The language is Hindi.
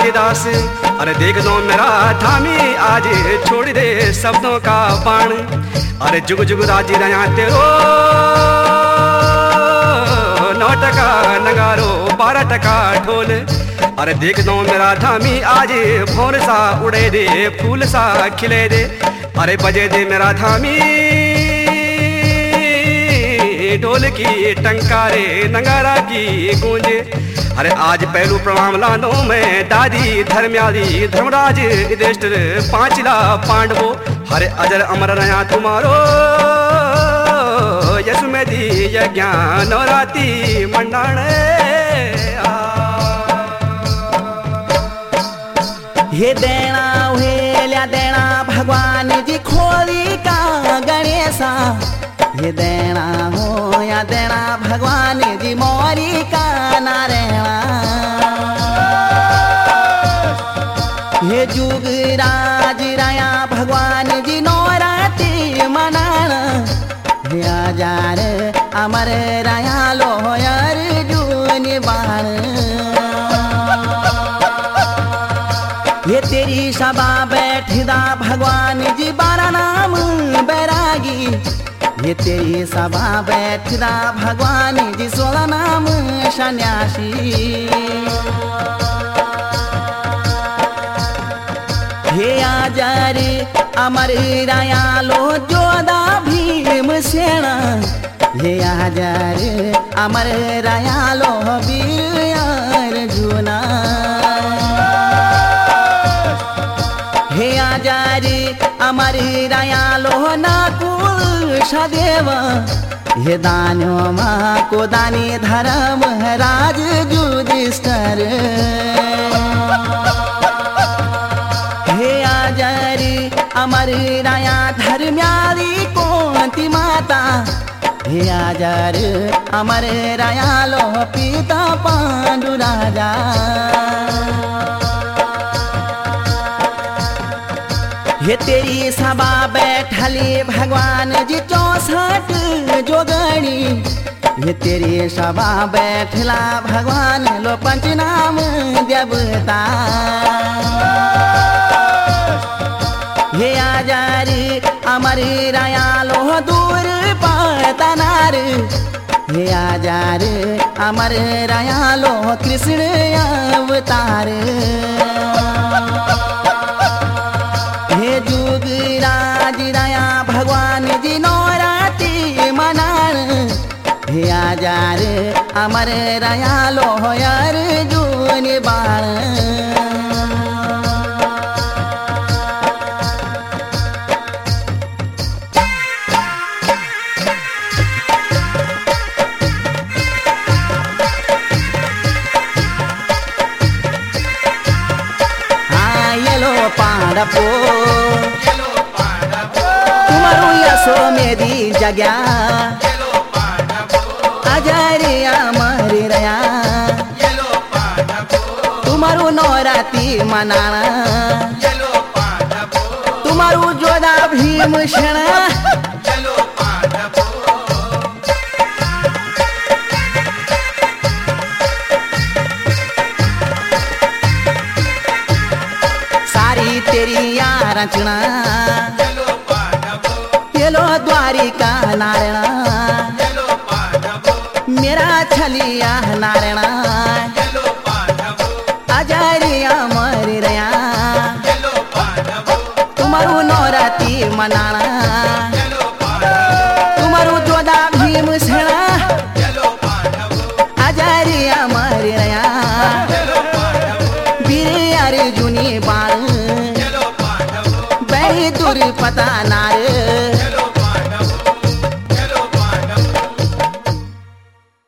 कालिदास। अरे देख लो मेरा धामी आज छोड़ दे शब्दों का बाण। अरे जुग जुग राजी रहा तेरो 9 टका नगारो 12 टका ढोल। अरे देख दो मेरा धामी आज भौर सा उड़े दे फूल सा खिले दे। अरे बजे दे मेरा धामी ढोल की टंकारे नगारा की गूंजे। अरे आज पहलू प्रणाम लानो मैं दादी धर्म्यादी धर्मराज युधिष्ठिर 5 पांडवो। हरे अजर अमर रहा तुम्हारो यशुमेधी यज्ञ नवराती मंडाण। ये देना हेल्या देना भगवान जी खोली का गणेशा। ये देना हो या देना भगवान जी मोरी का नारायणा। ये जुग राज राया भगवान जी नौराती मनाना। ये आजार अमर राया लोहर जून बाण। ये तेरी सभा बैठदा भगवान जी 12 नाम बैरागी। ये तेरी सभा बैठदा भगवान जी 16 नाम सन्यासी। हे आजार अमर रायालो जोधा भीम सेना। हे आजार अमर रायालो वीर अर्जुना। हे आजार अमर रायालो नकुल सदेव। हे दानो माँ को दानी धर्म राज युधिष्ठिर। हे आजार अमर राया धर्म्यादी कुंती माता। हे आजार अमर रायालो पिता पांडु राजा। ये तेरी सभा बैठली भगवान जी 64 जोगणी। ये तेरी सभा बैठला भगवान लो 5 नाम देवता। ये आजारी अमर रायालो दूर पतनार। ये आजार अमर रायालो कृष्ण अवतार। हे जुग राज राया भगवान जी नौराती मनान। हे आजार अमर रायालो अर्जुन बाण। पांडवो तुम्हारू यशो मेरी जग्या। आजारी अमर रया तुम्हारू नौराती मनाना। तुम्हारू जोधा भीम सेना। तेरी यार रचना ये लो द्वारिका नारायणा। मेरा छलिया नारायणा आजारिया मर रया। तुम्हारू नौराती मनाना। तुम्हारू जोधा भीम सेना। आजारिया मर रया वीर अर्जुनी बाण। दूर पता नार